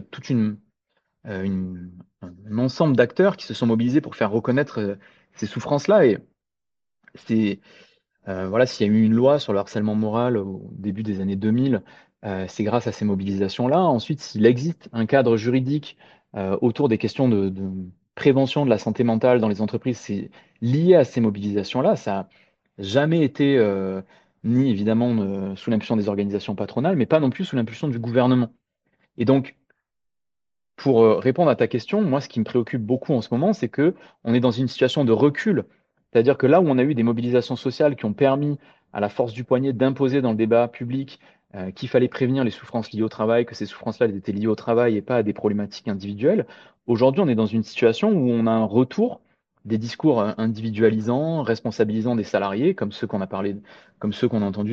un ensemble d'acteurs qui se sont mobilisés pour faire reconnaître ces souffrances-là. Et c'est, voilà, s'il y a eu une loi sur le harcèlement moral au début des années 2000, c'est grâce à ces mobilisations-là. Ensuite, s'il existe un cadre juridique autour des questions de prévention de la santé mentale dans les entreprises, c'est lié à ces mobilisations-là. Ça n'a jamais été ni évidemment sous l'impulsion des organisations patronales, mais pas non plus sous l'impulsion du gouvernement. Et donc, pour répondre à ta question, moi, ce qui me préoccupe beaucoup en ce moment, c'est que on est dans une situation de recul. C'est-à-dire que là où on a eu des mobilisations sociales qui ont permis à la force du poignet d'imposer dans le débat public qu'il fallait prévenir les souffrances liées au travail, que ces souffrances-là elles étaient liées au travail et pas à des problématiques individuelles, aujourd'hui, on est dans une situation où on a un retour des discours individualisants, responsabilisants des salariés, comme ceux qu'on a parlé, comme ceux qu'on a entendus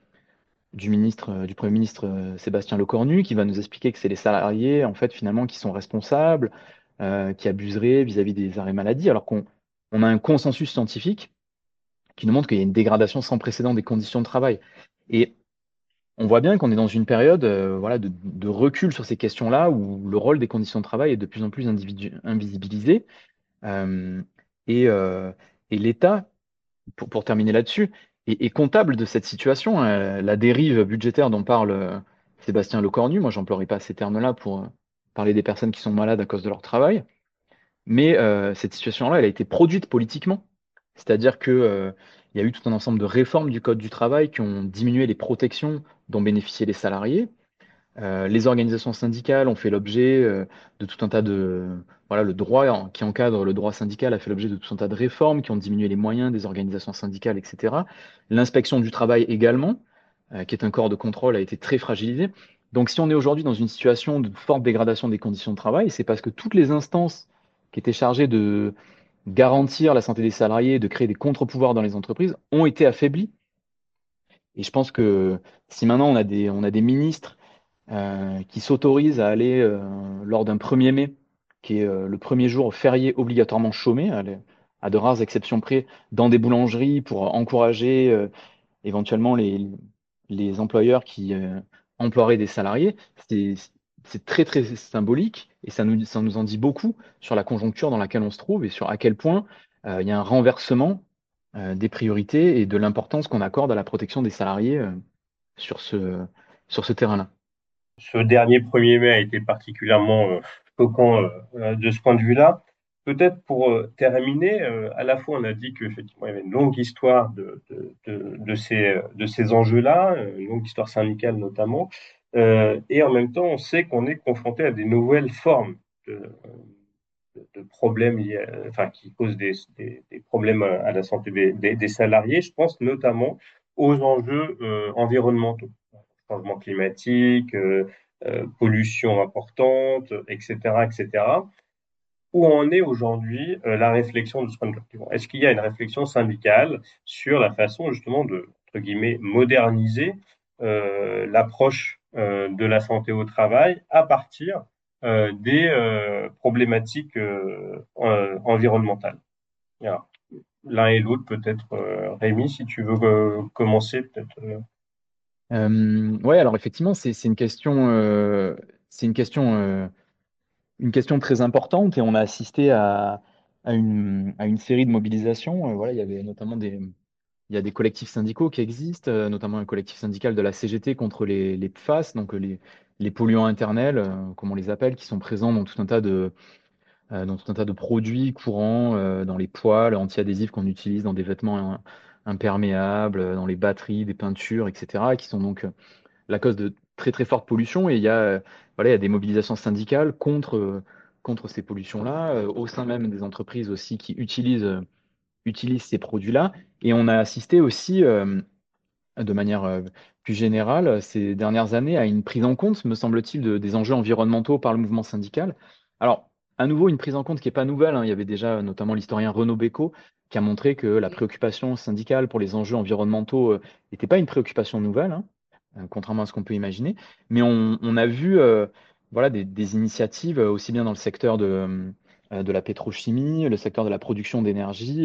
du Premier ministre Sébastien Lecornu, qui va nous expliquer que c'est les salariés, en fait, finalement, qui sont responsables, qui abuseraient vis-à-vis des arrêts maladie, alors qu'on a un consensus scientifique qui nous montre qu'il y a une dégradation sans précédent des conditions de travail. Et on voit bien qu'on est dans une période voilà, de recul sur ces questions-là, où le rôle des conditions de travail est de plus en plus invisibilisé. Euh, et et l'État, pour terminer là-dessus, est comptable de cette situation, hein. La dérive budgétaire dont parle Sébastien Lecornu, moi j'emploierai pas ces termes-là pour parler des personnes qui sont malades à cause de leur travail, mais cette situation-là, elle a été produite politiquement. C'est-à-dire que, il y a eu tout un ensemble de réformes du Code du travail qui ont diminué les protections dont bénéficiaient les salariés. Les organisations syndicales ont fait l'objet de tout un tas de... Voilà, le droit qui encadre le droit syndical a fait l'objet de tout un tas de réformes qui ont diminué les moyens des organisations syndicales, etc. L'inspection du travail également, qui est un corps de contrôle, a été très fragilisée. Donc si on est aujourd'hui dans une situation de forte dégradation des conditions de travail, c'est parce que toutes les instances qui étaient chargées de garantir la santé des salariés, de créer des contre-pouvoirs dans les entreprises, ont été affaiblies. Et je pense que si maintenant on a des ministres qui s'autorisent à aller lors d'un 1er mai, qui est le premier jour férié obligatoirement chômé, à de rares exceptions près, dans des boulangeries pour encourager éventuellement les employeurs qui emploieraient des salariés. C'est, c'est très très symbolique et ça nous en dit beaucoup sur la conjoncture dans laquelle on se trouve et sur à quel point il y a un renversement des priorités et de l'importance qu'on accorde à la protection des salariés sur sur ce terrain-là. Ce dernier 1er mai a été particulièrement choquant de ce point de vue-là. Peut-être pour terminer, à la fois on a dit qu'effectivement il y avait une longue histoire de ces enjeux-là, une longue histoire syndicale notamment, et en même temps on sait qu'on est confronté à des nouvelles formes de problèmes enfin, qui causent des problèmes à la santé des salariés. Je pense notamment aux enjeux environnementaux, changement climatique, pollution importante, etc., etc. Où en est aujourd'hui la réflexion de ce point de vue? Est-ce qu'il y a une réflexion syndicale sur la façon justement de, entre guillemets, moderniser l'approche de la santé au travail à partir des problématiques environnementales? Alors, l'un et l'autre, peut-être. Rémi, si tu veux commencer, peut-être. Ouais, alors effectivement, c'est une question très importante et on a assisté à une série de mobilisations. Voilà, il y avait notamment il y a des collectifs syndicaux qui existent, notamment un collectif syndical de la CGT contre les PFAS, donc les polluants internels, comme on les appelle, qui sont présents dans tout un tas dans tout un tas de produits courants, dans les poêles anti-adhésifs qu'on utilise dans des vêtements imperméables, dans les batteries, des peintures, etc., qui sont donc la cause de très très forte pollution. Et voilà, il y a des mobilisations syndicales contre ces pollutions-là, au sein même des entreprises aussi qui utilisent ces produits-là. Et on a assisté aussi, de manière plus générale, ces dernières années, à une prise en compte, me semble-t-il, des enjeux environnementaux par le mouvement syndical. Alors, à nouveau, une prise en compte qui n'est pas nouvelle, hein. Il y avait déjà notamment l'historien Renaud Bécaud qui a montré que la préoccupation syndicale pour les enjeux environnementaux n'était pas une préoccupation nouvelle, hein, contrairement à ce qu'on peut imaginer. Mais on a vu voilà, des initiatives aussi bien dans le secteur de la pétrochimie, le secteur de la production d'énergie,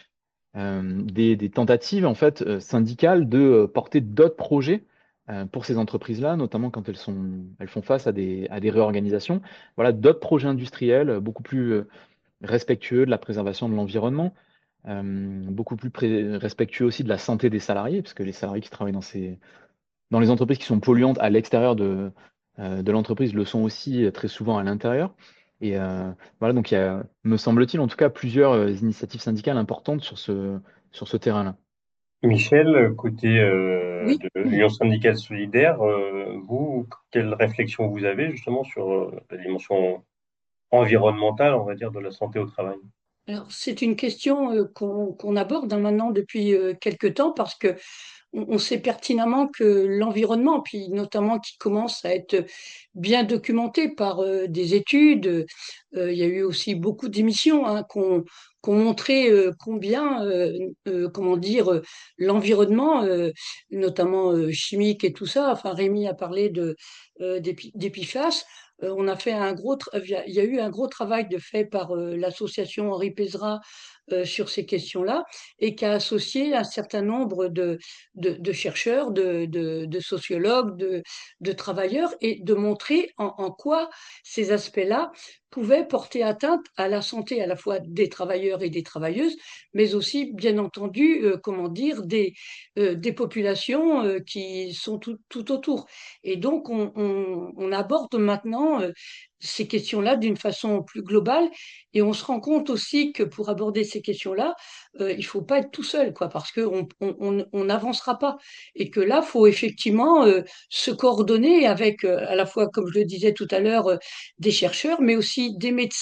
des tentatives en fait syndicales de porter d'autres projets pour ces entreprises-là, notamment quand elles font face à des réorganisations. Voilà, d'autres projets industriels beaucoup plus respectueux de la préservation de l'environnement, beaucoup plus respectueux aussi de la santé des salariés, parce que les salariés qui travaillent dans les entreprises qui sont polluantes à l'extérieur de l'entreprise le sont aussi très souvent à l'intérieur. Et voilà, donc il y a, me semble-t-il, en tout cas, plusieurs initiatives syndicales importantes sur ce terrain-là. Michel, côté Oui. de l'Union syndicale solidaire, vous, quelle réflexion vous avez justement sur la dimension environnementale, on va dire, de la santé au travail? Alors, c'est une question qu'on aborde maintenant depuis quelque temps parce que on sait pertinemment que l'environnement, puis notamment qui commence à être bien documenté par des études, il y a eu aussi beaucoup d'émissions hein, qu'on montrait combien, comment dire, l'environnement, notamment chimique et tout ça. Enfin, Rémi a parlé d'EPIPHAS. On a fait il y a eu un gros travail de fait par l'association Henri Pézra sur ces questions-là et qui a associé un certain nombre de chercheurs, de sociologues, de travailleurs et de montrer en quoi ces aspects-là pouvaient porter atteinte à la santé à la fois des travailleurs et des travailleuses, mais aussi, bien entendu, comment dire, des populations qui sont tout autour. Et donc, on aborde maintenant ces questions-là d'une façon plus globale et on se rend compte aussi que pour aborder ces questions-là, il ne faut pas être tout seul, quoi, parce qu'on n'avancera pas. Et que là, il faut effectivement se coordonner avec, à la fois, comme je le disais tout à l'heure, des chercheurs, mais aussi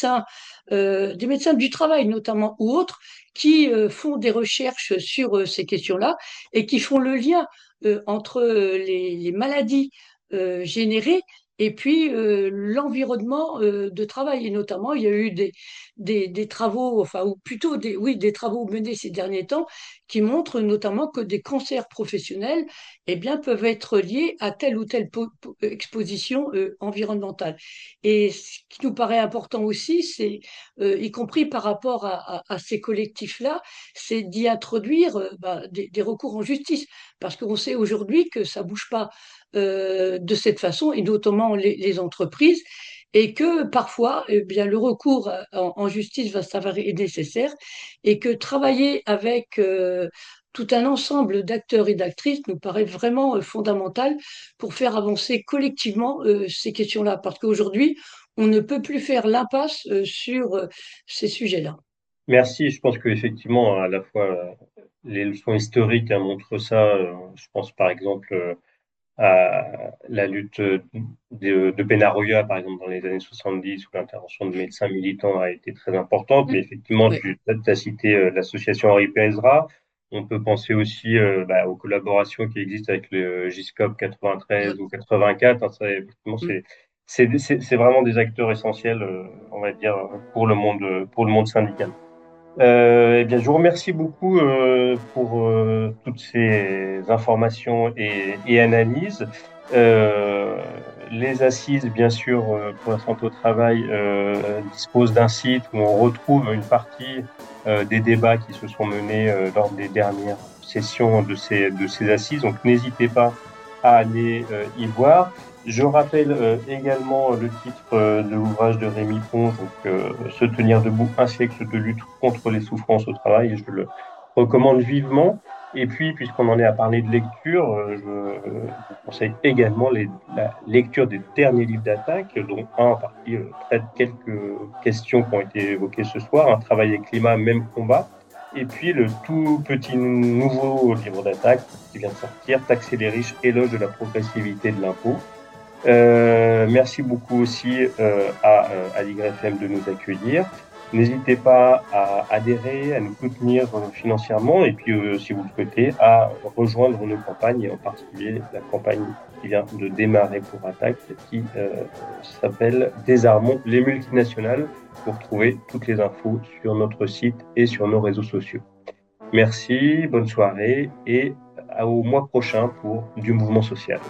des médecins du travail notamment, ou autres, qui font des recherches sur ces questions-là et qui font le lien entre les maladies générées et puis l'environnement de travail. Et notamment, il y a eu des travaux, enfin, ou plutôt des travaux menés ces derniers temps qui montrent notamment que des cancers professionnels eh bien, peuvent être liés à telle ou telle exposition environnementale. Et ce qui nous paraît important aussi, c'est, y compris par rapport à ces collectifs-là, c'est d'y introduire des recours en justice, parce qu'on sait aujourd'hui que ça bouge pas de cette façon, et notamment les entreprises, et que parfois, eh bien, le recours en justice va s'avérer nécessaire, et que travailler avec tout un ensemble d'acteurs et d'actrices nous paraît vraiment fondamental pour faire avancer collectivement ces questions-là, parce qu'aujourd'hui, on ne peut plus faire l'impasse sur ces sujets-là. Merci. Je pense qu'effectivement, à la fois, les leçons historiques montrent ça. Je pense par exemple à la lutte de Benaroya, par exemple, dans les années 70, où l'intervention de médecins militants a été très importante. Mais effectivement, Oui. tu as cité l'association Henri Pézra. On peut penser aussi aux collaborations qui existent avec le GISCOP 93 ou 84. Hein, ça, effectivement, c'est vraiment des acteurs essentiels, on va dire, pour le monde syndical. Eh bien, je vous remercie beaucoup pour toutes ces informations et analyses. Euh, les assises, bien sûr, pour la santé au travail, disposent d'un site où on retrouve une partie des débats qui se sont menés lors des dernières sessions de ces assises. Donc, n'hésitez pas à aller y voir. Je rappelle également le titre de l'ouvrage de Rémi Pons, donc Se tenir debout, un siècle de lutte contre les souffrances au travail, et je le recommande vivement. Et puis, puisqu'on en est à parler de lecture, je vous conseille également la lecture des derniers livres d'attaque, dont un en partie traite quelques questions qui ont été évoquées ce soir, Un travail et climat, même combat. Et puis le tout petit nouveau livre d'attaque qui vient de sortir, Taxer les riches, éloge de la progressivité de l'impôt. Merci beaucoup aussi à l'YFM de nous accueillir. N'hésitez pas à adhérer, à nous soutenir financièrement et puis, si vous le souhaitez, à rejoindre nos campagnes et en particulier la campagne qui vient de démarrer pour Attaque qui s'appelle Désarmons les multinationales. Vous retrouvez toutes les infos sur notre site et sur nos réseaux sociaux. Merci, bonne soirée et au mois prochain pour du mouvement social.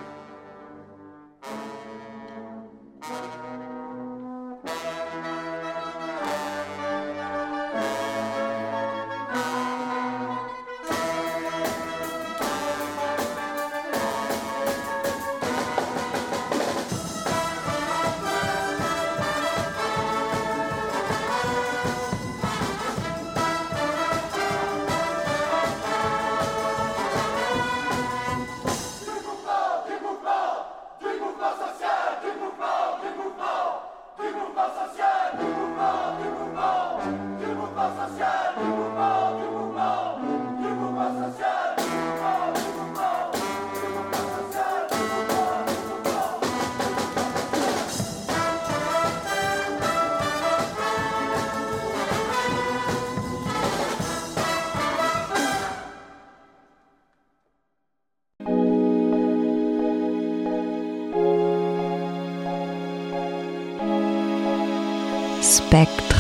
Spectre.